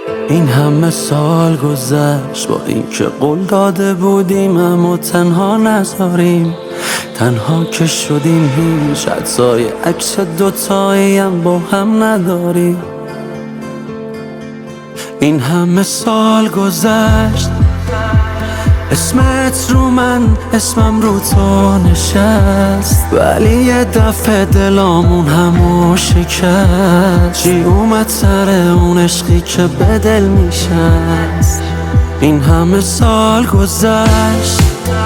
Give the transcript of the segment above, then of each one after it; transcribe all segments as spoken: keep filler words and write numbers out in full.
این همه سال گذشت با اینکه قول داده بودیم اما تنها نذاریم. تنها که شدیم هیچ عکسای عکس دوتایی هم با هم نداریم. این همه سال گذشت، اسمت رو من، اسمم رو تو نشست، ولی یه دفعه دلامون همو شکست. چی اومد سر اون عشقی که به دل میشست؟ این همه سال گذشت،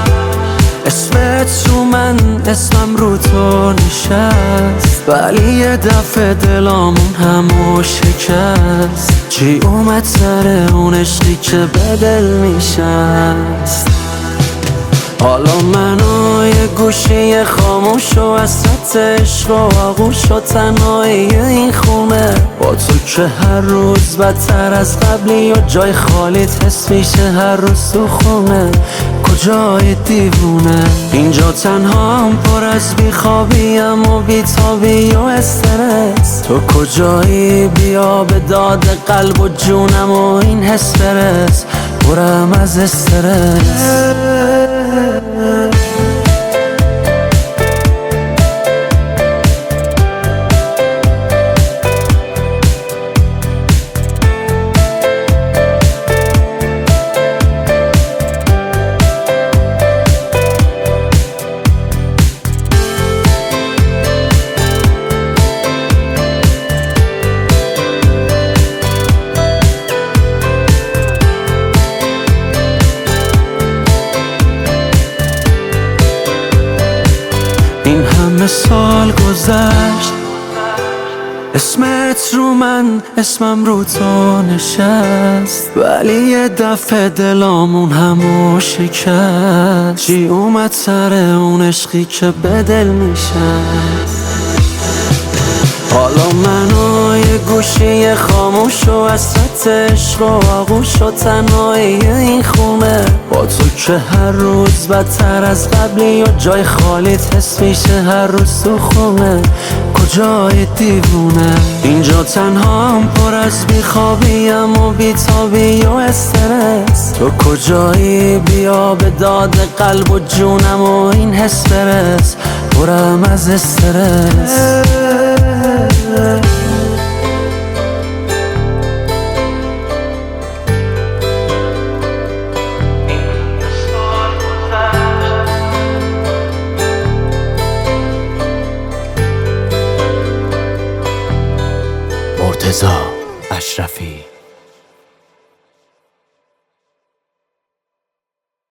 اسمت رو من، اسمم رو تو نشست، ولی یه دفعه دلامون همو شکست. چی اومد سر اون عشقی که به دل میشست؟ حالا منو یه گوشی خاموش و وسط عشق و آغوش و تنهایی این خونه، با تو که هر روز بدتر از قبلی و جای خالیت حس میشه هر روز تو خونه. کجای دیوونه؟ اینجا تنها هم پر از بیخوابیم و بیتابی و استرس. تو کجایی؟ بیا به داد قلب و جونم و این حس برس، پرم از استرس. این همه سال گذشت، اسمت رو من، اسمم رو تو نشست، ولی یه دفعه دلامون همو شکست. چی اومد سر اون عشقی که به دل میشست؟ حالا منو یه گوشی خاموش و وسط عشق و آغوش و تنهایی این خونه، با تو که هر روز بدتر از قبلی و جای خالیت حس میشه هر روز تو خونه. کجای دیوونه؟ اینجا تنها هم پر از بیخوابیم و بیتابی و استرس. تو کجایی؟ بیا به داد قلب و جونم و این حس برس، پرم از استرس. مرتضی اشرفی.